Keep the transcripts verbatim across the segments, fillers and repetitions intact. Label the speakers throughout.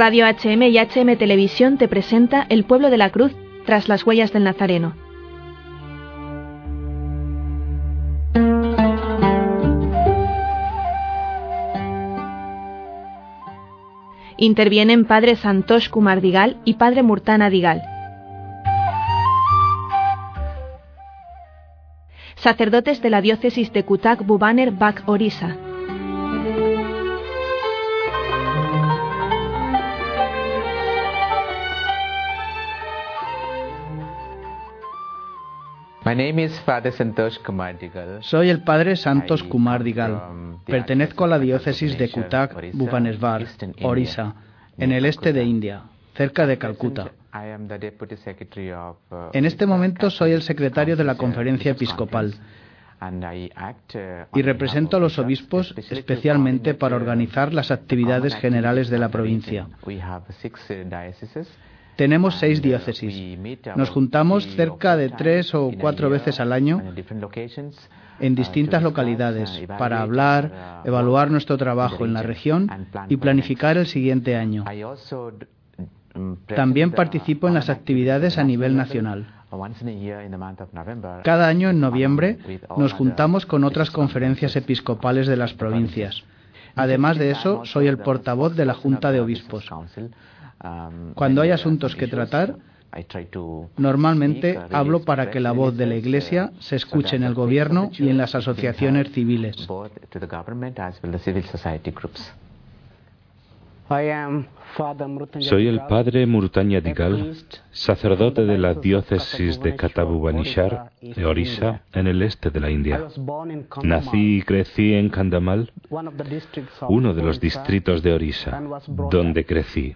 Speaker 1: Radio H M y H M Televisión te presenta El pueblo de la cruz tras las huellas del Nazareno. Intervienen Padre Santosh Kumar Digal y Padre Murtana Digal. Sacerdotes de la diócesis de Cuttack Bhubaner Bagh, Orissa.
Speaker 2: Soy el Padre Santosh Kumar Digal. Pertenezco a la diócesis de Cuttack Bhubaneswar, Orissa, en el este de India, cerca de Calcuta. En este momento soy el secretario de la Conferencia Episcopal y represento a los obispos especialmente para organizar las actividades generales de la provincia. Tenemos seis diócesis. Nos juntamos cerca de tres o cuatro veces al año en distintas localidades para hablar, evaluar nuestro trabajo en la región y planificar el siguiente año. También participo en las actividades a nivel nacional. Cada año en noviembre nos juntamos con otras conferencias episcopales de las provincias. Además de eso, soy el portavoz de la Junta de Obispos. Cuando hay asuntos que tratar, normalmente hablo para que la voz de la Iglesia se escuche en el gobierno y en las asociaciones civiles.
Speaker 3: Soy el Padre Murtana Digal, sacerdote de la diócesis de Cuttack Bhubaneswar, de Orissa, en el este de la India. Nací y crecí en Kandhamal, uno de los distritos de Orissa, donde crecí.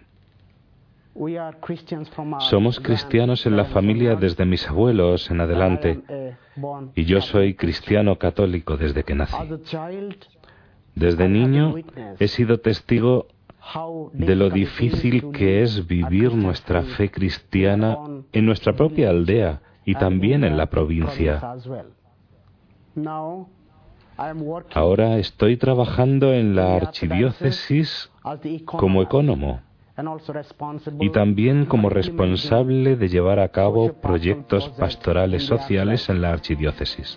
Speaker 3: Somos cristianos en la familia desde mis abuelos en adelante, y yo soy cristiano católico desde que nací. Desde niño he sido testigo de lo difícil que es vivir nuestra fe cristiana en nuestra propia aldea y también en la provincia. Ahora estoy trabajando en la archidiócesis como ecónomo y también como responsable de llevar a cabo proyectos pastorales sociales en la archidiócesis.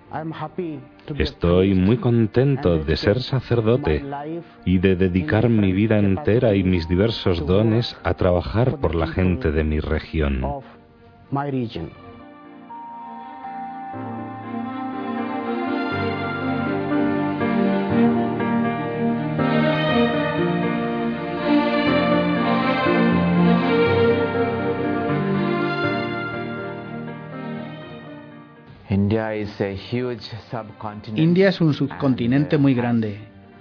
Speaker 3: Estoy muy contento de ser sacerdote y de dedicar mi vida entera y mis diversos dones a trabajar por la gente de mi región.
Speaker 2: India es un subcontinente muy grande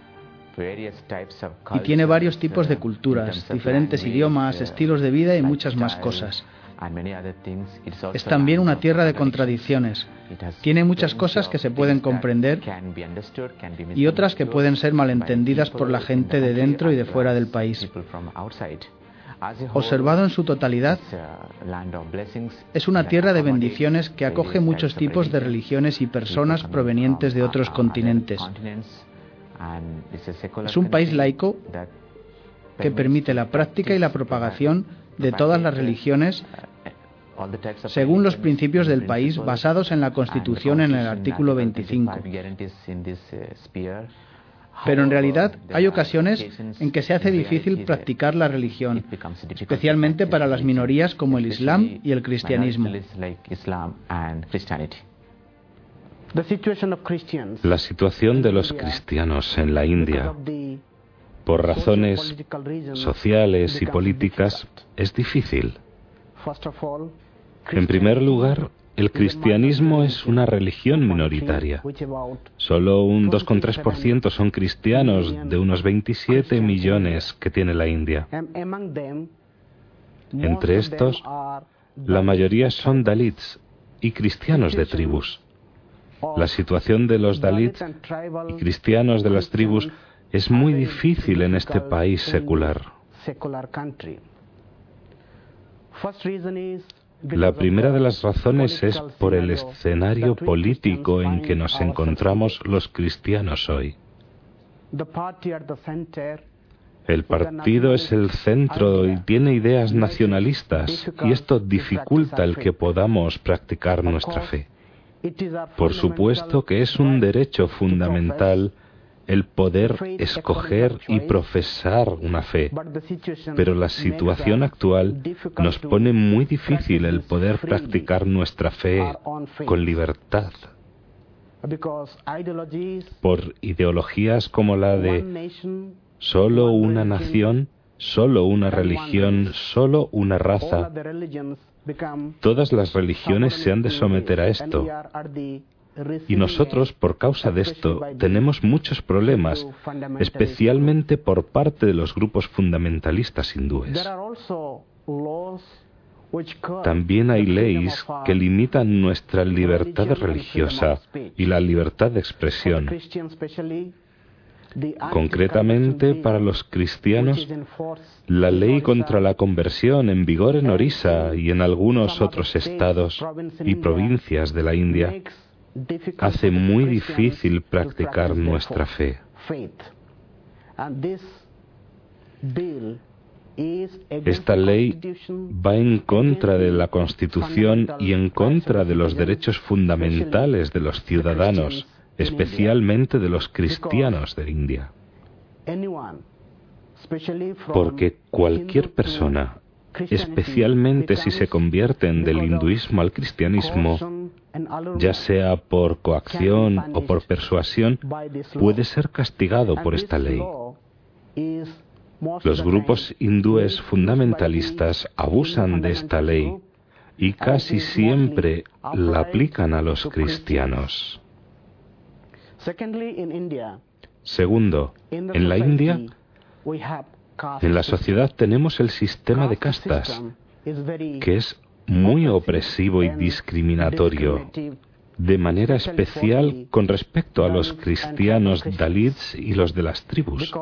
Speaker 2: y tiene varios tipos de culturas, diferentes idiomas, estilos de vida y muchas más cosas. Es también una tierra de contradicciones. Tiene muchas cosas que se pueden comprender y otras que pueden ser malentendidas por la gente de dentro y de fuera del país. Observado en su totalidad, es una tierra de bendiciones que acoge muchos tipos de religiones y personas provenientes de otros continentes. Es un país laico que permite la práctica y la propagación de todas las religiones según los principios del país basados en la Constitución en el artículo veinticinco. Pero en realidad hay ocasiones en que se hace difícil practicar la religión, especialmente para las minorías como el Islam y el cristianismo.
Speaker 3: La situación de los cristianos en la India, por razones sociales y políticas, es difícil. En primer lugar, el cristianismo es una religión minoritaria. Solo un dos coma tres por ciento son cristianos de unos veintisiete millones que tiene la India. Entre estos, la mayoría son dalits y cristianos de tribus. La situación de los dalits y cristianos de las tribus es muy difícil en este país secular. La primera de las razones es por el escenario político en que nos encontramos los cristianos hoy. El partido es el centro y tiene ideas nacionalistas, y esto dificulta el que podamos practicar nuestra fe. Por supuesto que es un derecho fundamental el poder escoger y profesar una fe, pero la situación actual nos pone muy difícil el poder practicar nuestra fe con libertad. Por ideologías como la de solo una nación, solo una religión, solo una raza, todas las religiones se han de someter a esto. Y nosotros, por causa de esto, tenemos muchos problemas, especialmente por parte de los grupos fundamentalistas hindúes. También hay leyes que limitan nuestra libertad religiosa y la libertad de expresión. Concretamente, para los cristianos, la ley contra la conversión en vigor en Orissa y en algunos otros estados y provincias de la India hace muy difícil practicar nuestra fe. Esta ley va en contra de la Constitución y en contra de los derechos fundamentales de los ciudadanos, especialmente de los cristianos de India. Porque cualquier persona, especialmente si se convierten del hinduismo al cristianismo, ya sea por coacción o por persuasión, puede ser castigado por esta ley. Los grupos hindúes fundamentalistas abusan de esta ley y casi siempre la aplican a los cristianos. Segundo, en la India, en la sociedad tenemos el sistema de castas, que es muy opresivo y discriminatorio, de manera especial con respecto a los cristianos dalits y los de las tribus.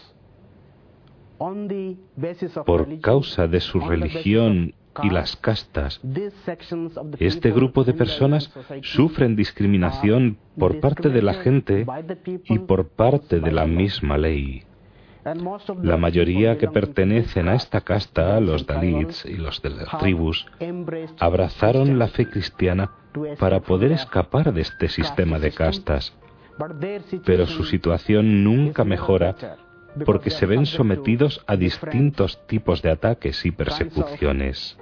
Speaker 3: Por causa de su religión y las castas, este grupo de personas sufren discriminación por parte de la gente y por parte de la misma ley. La mayoría que pertenecen a esta casta, los dalits y los de las tribus, abrazaron la fe cristiana para poder escapar de este sistema de castas, pero su situación nunca mejora porque se ven sometidos a distintos tipos de ataques y persecuciones.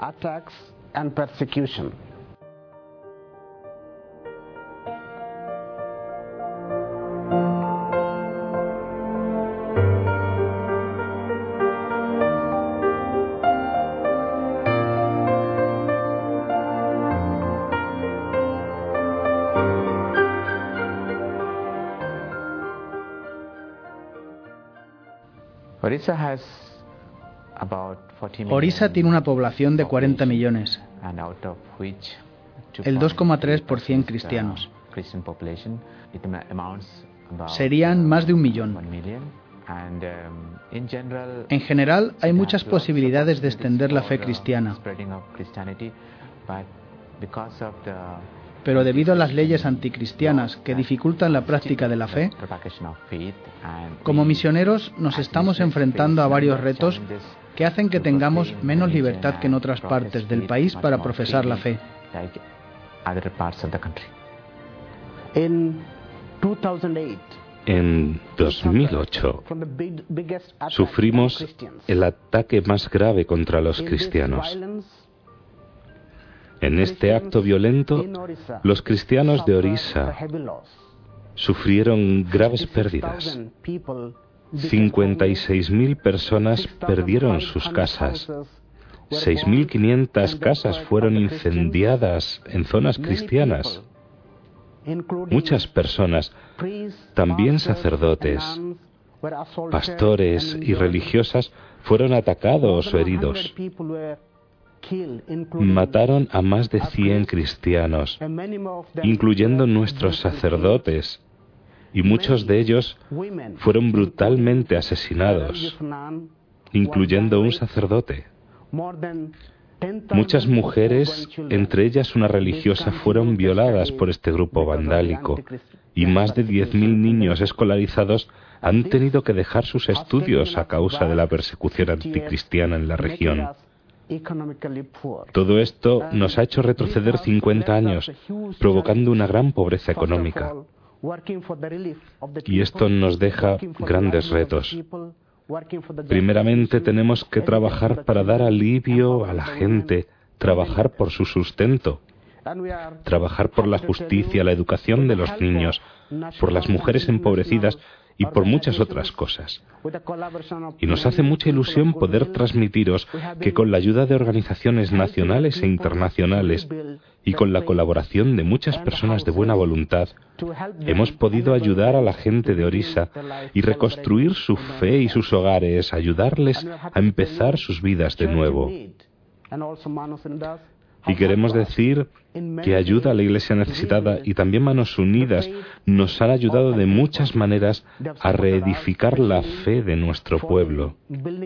Speaker 2: Orissa tiene una población de cuarenta millones, el dos coma tres por ciento cristianos. Serían más de un millón. En general, hay muchas posibilidades de extender la fe cristiana, pero debido a las leyes anticristianas que dificultan la práctica de la fe, como misioneros nos estamos enfrentando a varios retos que hacen que tengamos menos libertad que en otras partes del país para profesar la fe.
Speaker 3: En dos mil ocho sufrimos el ataque más grave contra los cristianos. En este acto violento, los cristianos de Orissa sufrieron graves pérdidas. cincuenta y seis mil personas perdieron sus casas. seis mil quinientas casas fueron incendiadas en zonas cristianas. Muchas personas, también sacerdotes, pastores y religiosas, fueron atacados o heridos. Mataron a más de cien cristianos, incluyendo nuestros sacerdotes, y muchos de ellos fueron brutalmente asesinados, incluyendo un sacerdote. Muchas mujeres, entre ellas una religiosa, fueron violadas por este grupo vandálico y más de diez mil niños escolarizados han tenido que dejar sus estudios a causa de la persecución anticristiana en la región. Todo esto nos ha hecho retroceder cincuenta años, provocando una gran pobreza económica. Y esto nos deja grandes retos. Primeramente tenemos que trabajar para dar alivio a la gente, trabajar por su sustento, trabajar por la justicia, la educación de los niños, por las mujeres empobrecidas y por muchas otras cosas. Y nos hace mucha ilusión poder transmitiros que con la ayuda de organizaciones nacionales e internacionales y con la colaboración de muchas personas de buena voluntad, hemos podido ayudar a la gente de Orissa y reconstruir su fe y sus hogares, ayudarles a empezar sus vidas de nuevo. Y queremos decir que ayuda a la Iglesia necesitada y también Manos Unidas nos han ayudado de muchas maneras a reedificar la fe de nuestro pueblo.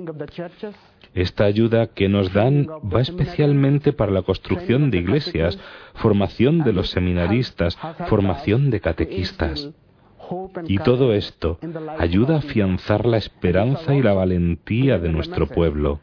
Speaker 3: Esta ayuda que nos dan va especialmente para la construcción de iglesias, formación de los seminaristas, formación de catequistas. Y todo esto ayuda a afianzar la esperanza y la valentía de nuestro pueblo.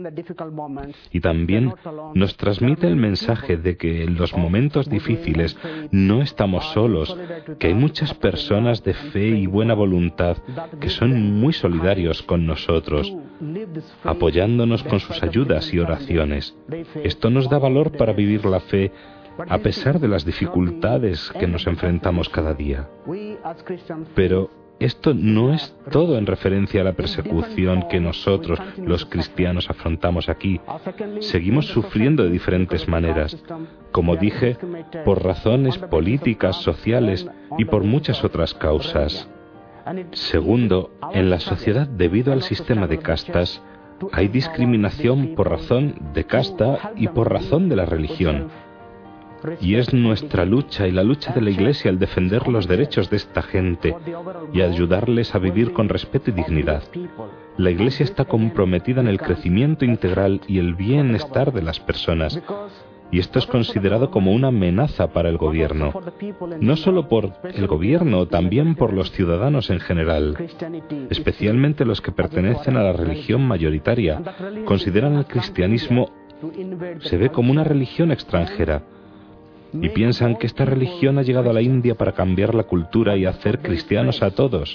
Speaker 3: Y también nos transmite el mensaje de que en los momentos difíciles no estamos solos, que hay muchas personas de fe y buena voluntad que son muy solidarios con nosotros, apoyándonos con sus ayudas y oraciones. Esto nos da valor para vivir la fe a pesar de las dificultades que nos enfrentamos cada día. Pero esto no es todo en referencia a la persecución que nosotros, los cristianos, afrontamos aquí. Seguimos sufriendo de diferentes maneras, como dije, por razones políticas, sociales y por muchas otras causas. Segundo, en la sociedad, debido al sistema de castas, hay discriminación por razón de casta y por razón de la religión. Y es nuestra lucha y la lucha de la Iglesia el defender los derechos de esta gente y ayudarles a vivir con respeto y dignidad. La Iglesia está comprometida en el crecimiento integral y el bienestar de las personas, y esto es considerado como una amenaza para el gobierno. No solo por el gobierno, también por los ciudadanos en general, especialmente los que pertenecen a la religión mayoritaria. Consideran el cristianismo, se ve como una religión extranjera, y piensan que esta religión ha llegado a la India para cambiar la cultura y hacer cristianos a todos.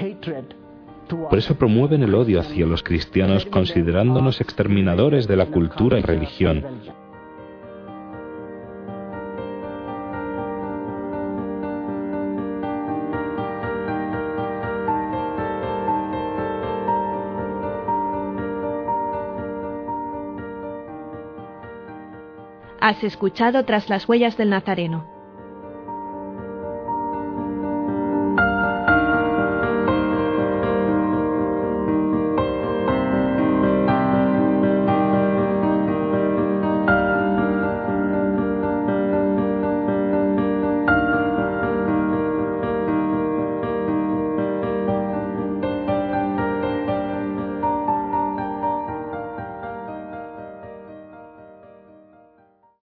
Speaker 3: Por eso promueven el odio hacia los cristianos, considerándonos exterminadores de la cultura y religión.
Speaker 1: Has escuchado Tras las huellas del Nazareno,